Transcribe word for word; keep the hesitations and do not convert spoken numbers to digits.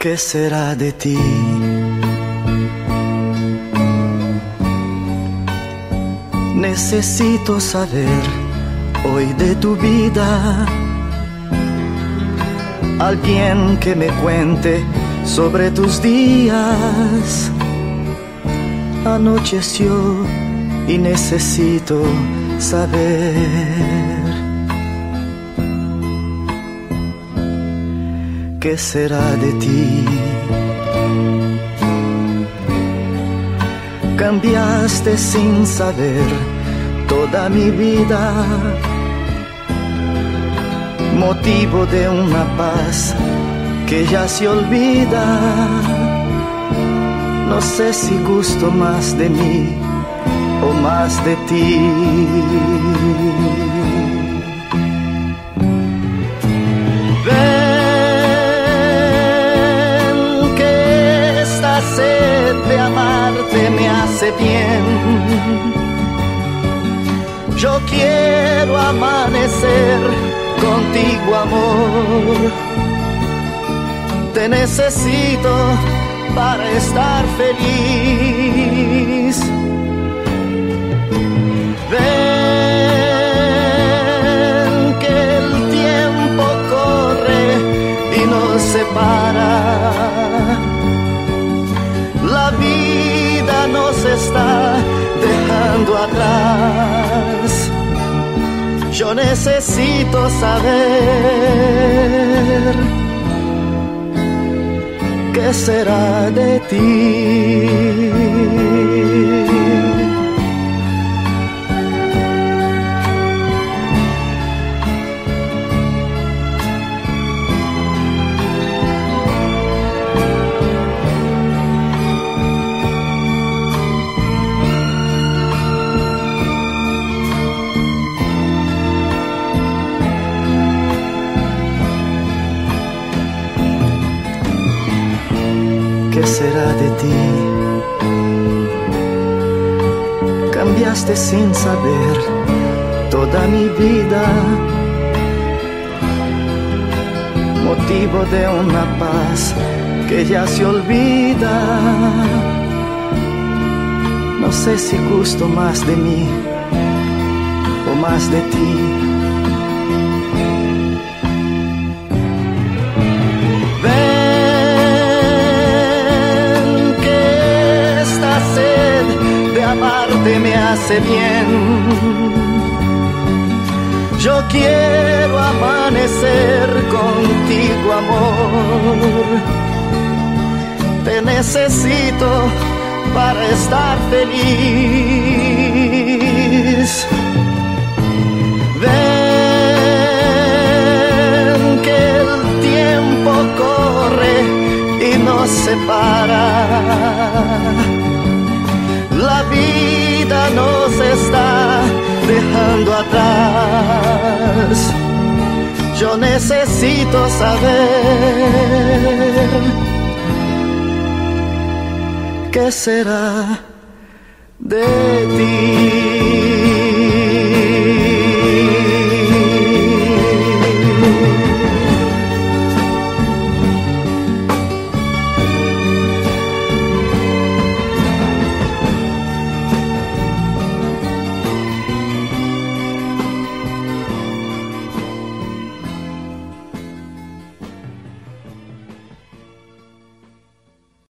¿Qué será de ti? Necesito saber hoy de tu vida, alguien que me cuente sobre tus días. Anocheció y necesito saber ¿qué será de ti? Cambiaste sin saber toda mi vida, motivo de una paz que ya se olvida. No sé si gusto más de mí o más de ti. Ven que esta sed de amarte me hace bien. Yo quiero amanecer contigo, amor. Te necesito para estar feliz. Ven que el tiempo corre y nos separa. La vida nos está dejando atrás. Yo necesito saber ¿qué será de ti? ¿Qué será de ti? Cambiaste sin saber toda mi vida, motivo de una paz que ya se olvida. No sé si gusto más de mí o más de ti. Amarte me hace bien. Yo quiero amanecer contigo, amor. Te necesito para estar feliz. Ven que el tiempo corre y nos separa. La vida nos está dejando atrás. Yo necesito saber ¿qué será de ti?